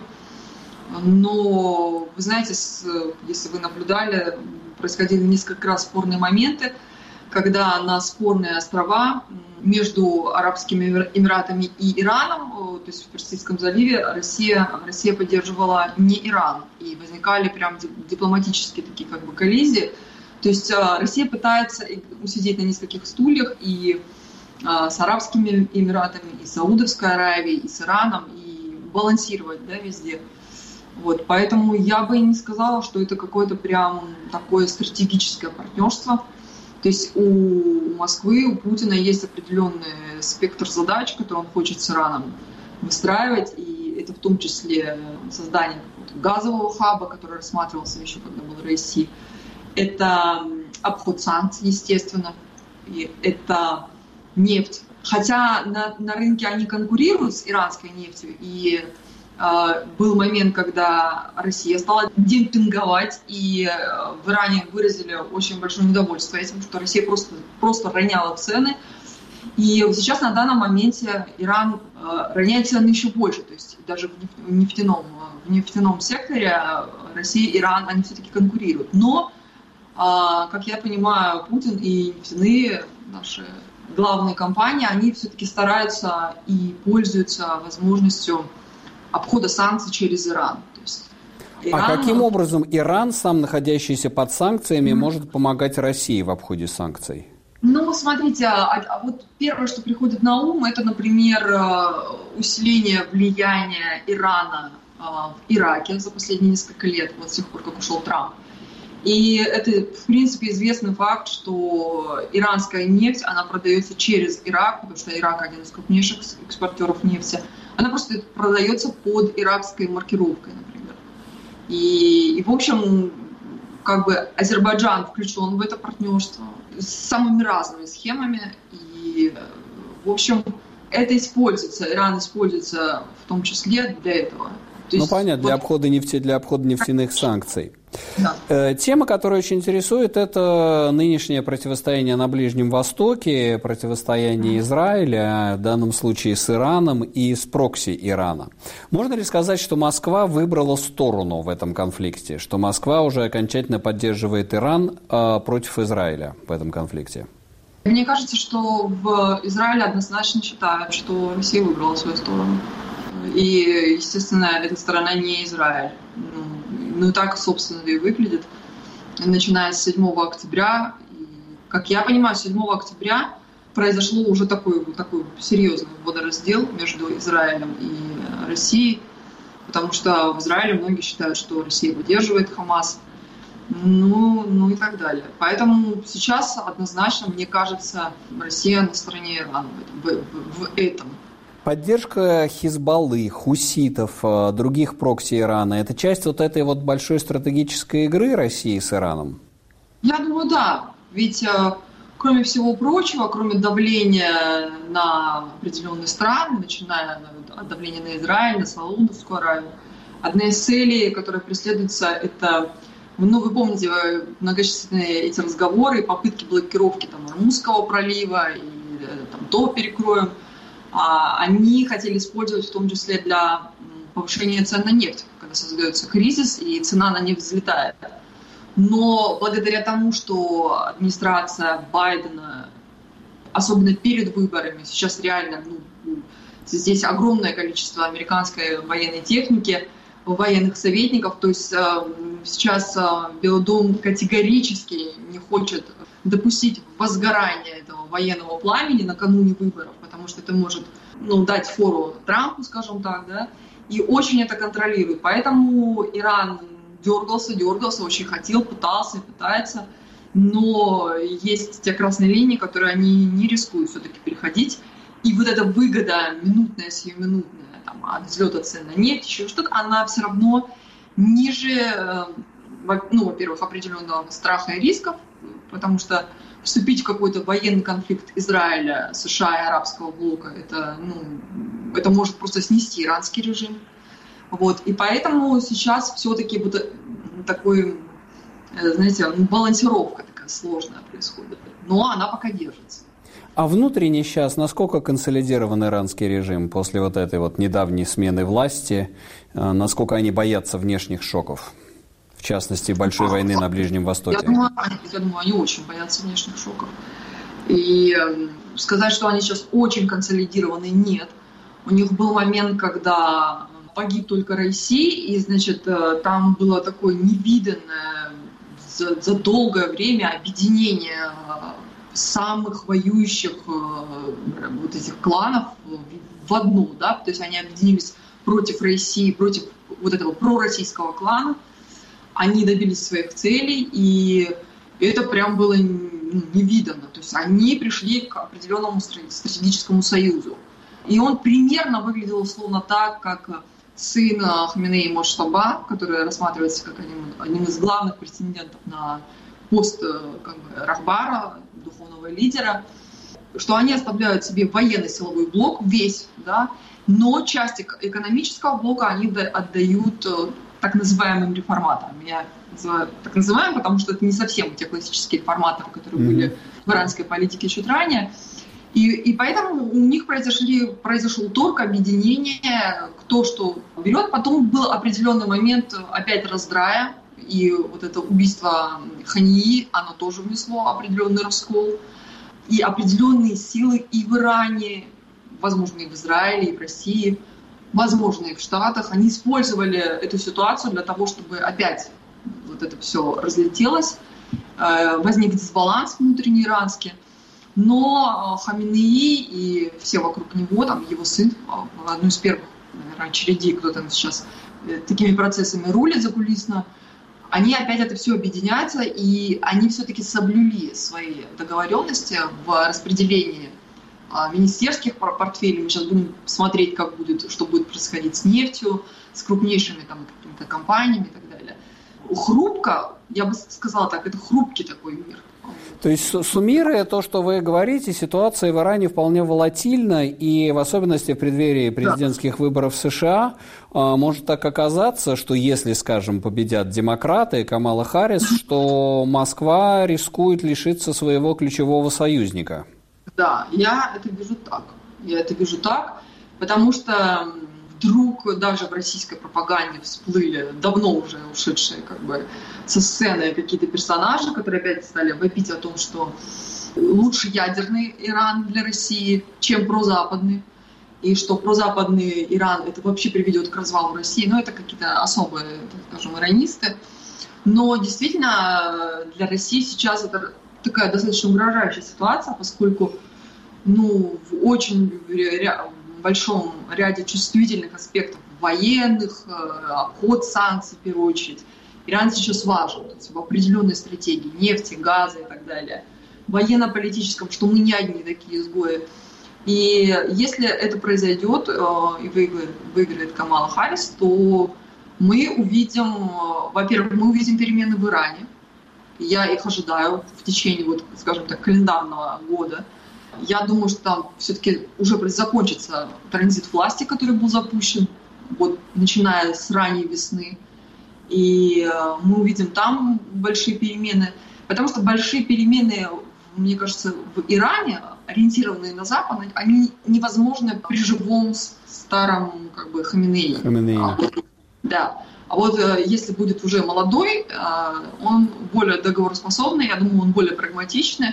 но, вы знаете, с, если вы наблюдали, происходили несколько раз спорные моменты. когда на спорные острова между Арабскими Эмиратами и Ираном, то есть в Персидском заливе, Россия, Россия поддерживала не Иран. И возникали прям дипломатические такие как бы коллизии. То есть Россия пытается усидеть на нескольких стульях и с Арабскими Эмиратами, и с Саудовской Аравией, и с Ираном, и балансировать, да, везде. Вот, поэтому я бы не сказала, что это какое-то прям такое стратегическое партнерство. То есть у Москвы, у Путина есть определенный спектр задач, которые он хочет с Ираном выстраивать, и это в том числе создание какого-то газового хаба, который рассматривался еще, когда был Россия. Это обход санкций, естественно, и это нефть. Хотя на, на рынке они конкурируют с иранской нефтью, и э, был момент, когда Россия стала демпинговать, и э, в Иране выразили очень большое недовольство этим, что Россия просто, просто роняла цены. И сейчас на данном моменте Иран э, роняет цены еще больше, то есть даже в нефтяном, в нефтяном секторе Россия и Иран, они все-таки конкурируют. Но, э, как я понимаю, Путин и нефтяные наши главные компании, они все-таки стараются и пользуются возможностью обхода санкций через Иран. То есть Иран... А каким образом Иран, сам находящийся под санкциями, mm-hmm. может помогать России в обходе санкций? Ну, смотрите, а, а вот первое, что приходит на ум, это, например, усиление влияния Ирана в Ираке за последние несколько лет, вот с тех пор, как ушел Трамп. И это, в принципе, известный факт, что иранская нефть, она продается через Ирак, потому что Ирак один из крупнейших экспортеров нефти. Она просто продается под иракской маркировкой, например. И, и в общем, как бы Азербайджан включен в это партнерство с самыми разными схемами. И, в общем, это используется, Иран используется в том числе для этого. То есть, ну, понятно, вот... для обхода нефти, для обхода нефтяных санкций. Да. Тема, которая очень интересует, это нынешнее противостояние на Ближнем Востоке, противостояние Израиля, в данном случае с Ираном и с прокси Ирана. Можно ли сказать, что Москва выбрала сторону в этом конфликте, что Москва уже окончательно поддерживает Иран а, против Израиля в этом конфликте? Мне кажется, что в Израиле однозначно считают, что Россия выбрала свою сторону. И, естественно, эта сторона не Израиль. Ну, так, собственно, и выглядит. Начиная с седьмого октября, и, как я понимаю, седьмого октября произошло уже такой, такой серьезный водораздел между Израилем и Россией, потому что в Израиле многие считают, что Россия поддерживает Хамас, ну, ну и так далее. Поэтому сейчас однозначно, мне кажется, Россия на стороне Ирана в, в, в этом. Поддержка Хизбаллы, хуситов, других прокси Ирана – это часть вот этой вот большой стратегической игры России с Ираном? Я думаю, да. Ведь, кроме всего прочего, кроме давления на определенные страны, начиная от давления на Израиль, на Саудовскую Аравию, одна из целей, которая преследуется, это, ну, вы помните, многочисленные эти разговоры, попытки блокировки там, Ормузского пролива, и там, то перекроем. Они хотели использовать в том числе для повышения цен на нефть, когда создается кризис и цена на нефть взлетает. Но благодаря тому, что администрация Байдена, особенно перед выборами, сейчас реально ну, здесь огромное количество американской военной техники, военных советников, то есть сейчас Белый дом категорически не хочет допустить возгорание этого военного пламени накануне выборов, потому что это может ну, дать фору Трампу, скажем так, да, и очень это контролирует. Поэтому Иран дергался, дергался, очень хотел, пытался, пытается, но есть те красные линии, которые они не рискуют все-таки переходить. И вот эта выгода минутная, сиюминутная, там, от взлета цен на нефть, еще что-то, она все равно ниже, ну, во-первых, определенного страха и рисков, потому что вступить в какой-то военный конфликт Израиля, США и арабского блока, это, ну, это может просто снести иранский режим. Вот. И поэтому сейчас все-таки вот такой, знаете, балансировка такая сложная происходит. Но она пока держится. А внутренне сейчас насколько консолидирован иранский режим после вот этой вот недавней смены власти? Насколько они боятся внешних шоков? в частности, большой войны на Ближнем Востоке? Я думаю, я думаю, они очень боятся внешних шоков. И сказать, что они сейчас очень консолидированы, нет. У них был момент, когда погиб только Раиси, и, значит, там было такое невиданное за, за долгое время объединение самых воюющих вот этих кланов в одну, да, то есть они объединились против Раиси, против вот этого пророссийского клана, они добились своих целей, и это прям было невиданно, то есть они пришли к определенному стратегическому союзу. И он примерно выглядел словно так, как сын Хаминеи Моджтаба, который рассматривается как одним, одним из главных претендентов на пост как бы, Рахбара, духовного лидера, что они оставляют себе военно-силовой блок весь, да, но часть экономического блока они отдают так называемым реформаторам. Я называю так называемым, потому что это не совсем те классические реформаторы, которые mm-hmm. были в иранской политике чуть ранее. И, и поэтому у них произошли, произошел торг, объединение, кто что берет. Потом был определенный момент опять раздрая, и вот это убийство Хании, оно тоже внесло определенный раскол. И определенные силы и в Иране, возможно, и в Израиле, и в России, возможно, и в Штатах, они использовали эту ситуацию для того, чтобы опять вот это все разлетелось, возник дисбаланс внутренний иранский. Но Хаминеи и все вокруг него, там его сын, одну из первых, наверное, очередей, кто там сейчас такими процессами рулит закулисно, они опять это все объединяются, и они все-таки соблюли свои договоренности в распределении министерских портфелей. Мы сейчас будем смотреть, как будет, что будет происходить с нефтью, с крупнейшими там какими-то компаниями и так далее. Хрупко, я бы сказала так, это хрупкий такой мир. То есть, суммируя то, что вы говорите, ситуация в Иране вполне волатильна, и в особенности в преддверии президентских да. выборов в США может так оказаться, что если, скажем, победят демократы, Камала Харрис, что Москва рискует лишиться своего ключевого союзника. Да, я это вижу так. Я это вижу так, потому что вдруг даже в российской пропаганде всплыли давно уже ушедшие как бы со сцены какие-то персонажи, которые опять стали вопить о том, что лучше ядерный Иран для России, чем прозападный, и что прозападный Иран это вообще приведет к развалу России. Но это какие-то особые, так скажем, иранисты. Но действительно для России сейчас это такая достаточно угрожающая ситуация, поскольку ну, в очень большом ряде чувствительных аспектов военных, обход санкций в первую очередь, Иран сейчас важен, то есть в определенной стратегии нефти, газа и так далее, в военно-политическом, что мы не одни такие изгои. И если это произойдет и выиграет, выиграет Камала Харрис, то мы увидим, во-первых, мы увидим перемены в Иране. Я их ожидаю в течение, вот, скажем так, календарного года. Я думаю, что там все-таки уже закончится транзит власти, который был запущен, вот, начиная с ранней весны. И мы увидим там большие перемены. Потому что большие перемены, мне кажется, в Иране, ориентированные на Запад, они невозможны при живом старом как бы, Хаминеи. Хаминеи. А вот, да. А вот если будет уже молодой, он более договороспособный, я думаю, он более прагматичный.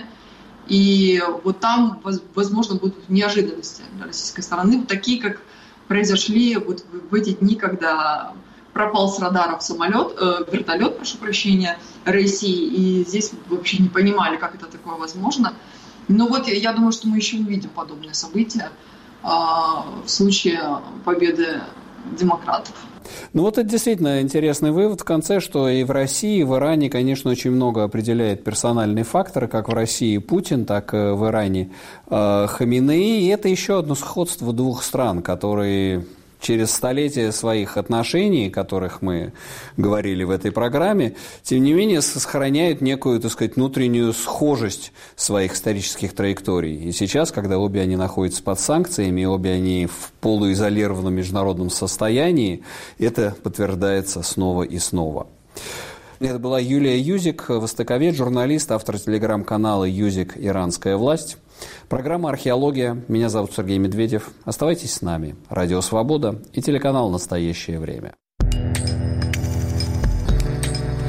И вот там, возможно, будут неожиданности для российской стороны, вот такие, как произошли вот в эти дни, когда пропал с радаров самолет, э, вертолет, прошу прощения, России, и здесь вообще не понимали, как это такое возможно. Но вот я, я думаю, что мы еще увидим подобные события э, в случае победы демократов. Ну вот это действительно интересный вывод в конце, что и в России, и в Иране, конечно, очень много определяет персональный фактор, как в России Путин, так и в Иране э, Хаминеи. И это еще одно сходство двух стран, которые через столетия своих отношений, о которых мы говорили в этой программе, тем не менее сохраняют некую, так сказать, внутреннюю схожесть своих исторических траекторий. И сейчас, когда обе они находятся под санкциями, обе они в полуизолированном международном состоянии, это подтверждается снова и снова. Это была Юлия Юзик, востоковед, журналист, автор телеграм-канала «Юзик. Иранская власть». Программа «Археология». Меня зовут Сергей Медведев. Оставайтесь с нами. Радио «Свобода» и телеканал «Настоящее время».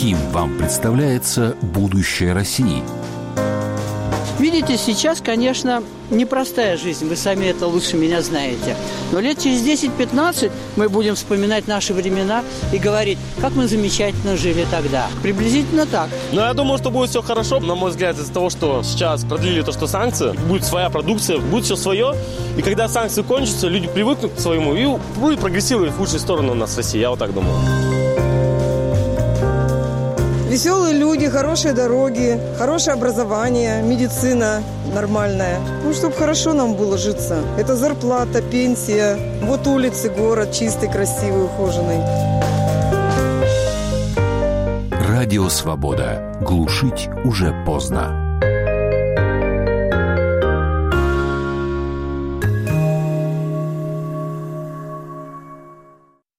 каким вам представляется будущее России? Видите, сейчас, конечно, непростая жизнь, вы сами это лучше меня знаете. Но лет через десять-пятнадцать мы будем вспоминать наши времена и говорить, как мы замечательно жили тогда. Приблизительно так. Но я думаю, что будет все хорошо. На мой взгляд, из-за того, что сейчас продлили то, что санкции, будет своя продукция, будет все свое. И когда санкции кончатся, люди привыкнут к своему и будет прогрессировать в лучшую сторону у нас в России. Я вот так думаю. Веселые люди, хорошие дороги, хорошее образование, медицина нормальная. Ну, чтобы хорошо нам было житься. Это зарплата, пенсия. Вот улицы, город чистый, красивый, ухоженный. Радио «Свобода». Глушить уже поздно.